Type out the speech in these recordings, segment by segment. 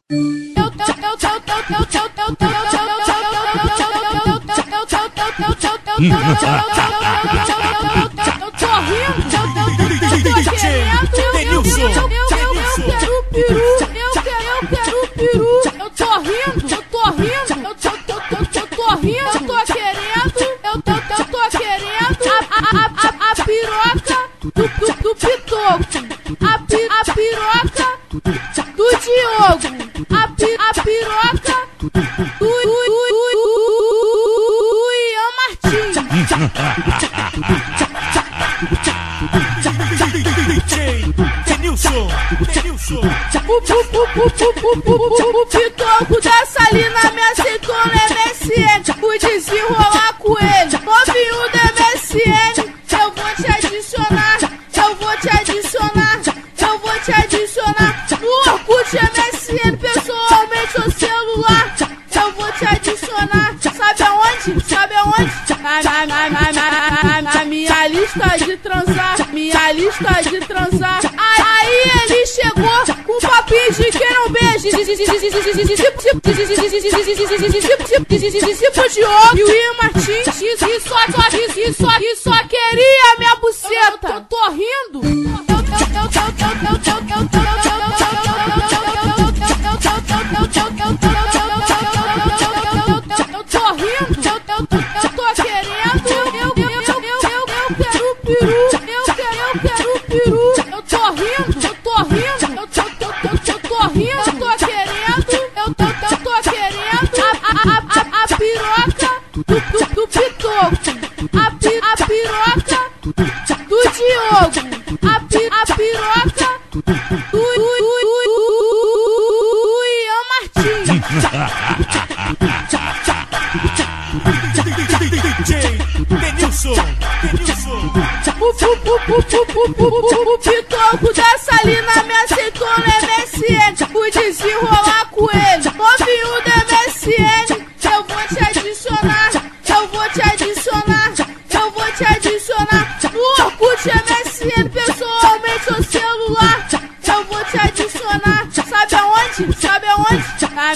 A piroca do Pitoco, a piroca do Diogo, a piroca do Ian Martins. O Pitoco da Salina me aceitou no MSN, fui desenrolar com ele, novinho do MSN. Eu vou te adicionar, eu vou te adicionar, eu vou te adicionar no Orkut MSN, pessoalmente ou celular. Eu vou te adicionar, sabe aonde? Sabe aonde? Na minha lista de transar, minha lista de transar. Aí ele chegou com papinho de quem não beija, tipo Diogo e o Ian Martins, e só queria minha buceta. Tô rindo. A piroca do Pitoco, a piroca do Diogo, a piroca do Ian Martins. O Pitoco da Salina me aceitou no MSN, fui desenrolar com ele, novinho do MSN. Eu vou te adicionar, eu vou te adicionar, eu vou te adicionar no Orkut MSN, pessoalmente ou celular. Eu vou te adicionar, sabe aonde? Sabe aonde?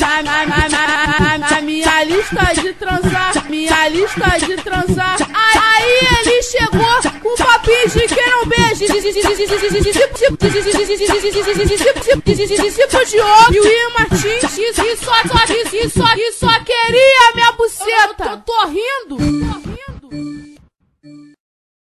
Na minha lista de transar, minha lista de transar. Aí ele chegou com papinho de quem não beija, tipo Diogo e o Ian Martins, e só queria minha buceta. Tô rindo.